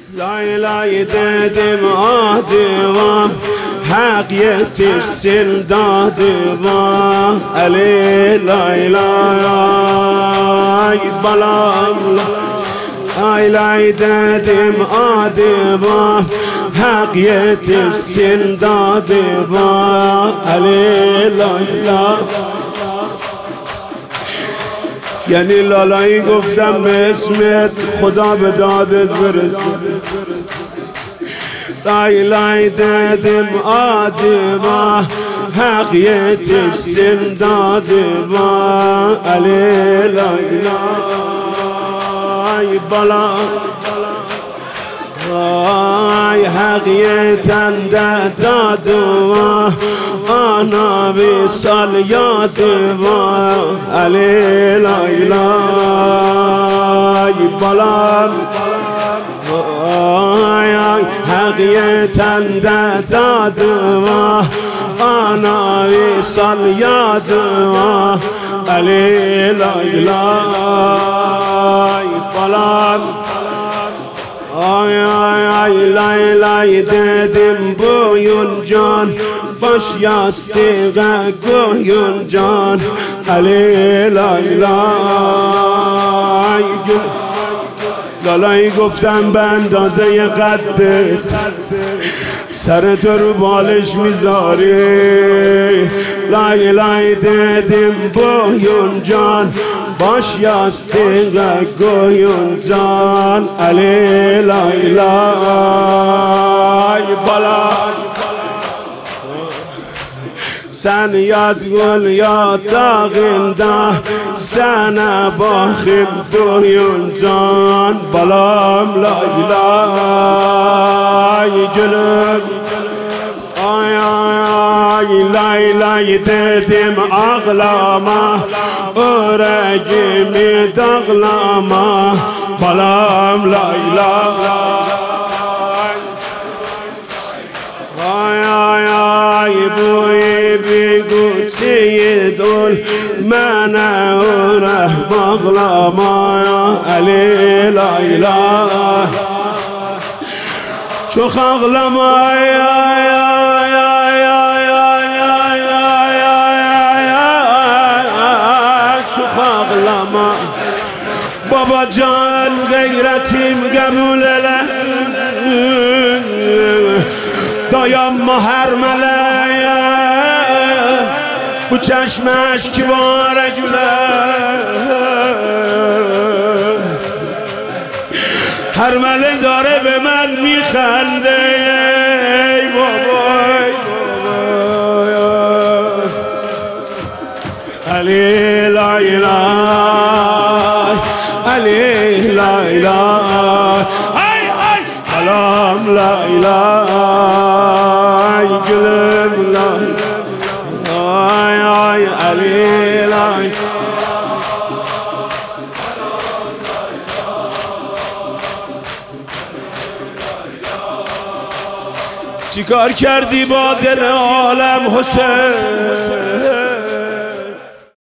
لای لای dedim adıma hak yetişsin dadıma Ali lay lay balam lay lay dedim adıma hak yetişsin dadıma Ali lay lay یعنی لالایی گفتم به اسمت خدا به دادت برسه لای لای dedim adıma hak yetişsin dadıma Ali lay lay bala Ay hak yeten de dadıma ana visal yadıma Ali lay lay balam Ay ay hak yeten de dadıma ana visal yadıma Ali lay lay balam Ay ay ay lay lay dedim buyun can baş yastığa koyun can Ali lay lay لالایی گفتم به اندازه قدت سر تو رو بالش میذاری لای لای dedim buyun can baş yastığa koyun can Ali lay lay bala Sen yat gül yatağında sana bakıp duyun can balam lay lay gülüm Ay ay ay lay lay dedim ağlama yüreğimi dağlama balam lay lay Ay ay ay bu Seyid ol mənə ürək bağlamaya Ali lay lay Çox ağlamaya Çox ağlama Babacan qeyrətim qəbul elə Dayanma hər mələyə Bu چشم اشکبار گلم هر مله داره به من میخنده ای بابای علی لای لای علی لای لای ای ای علام لای لای گلم لای Ay ay Ali lay چیکار کردی با دل عالم حسین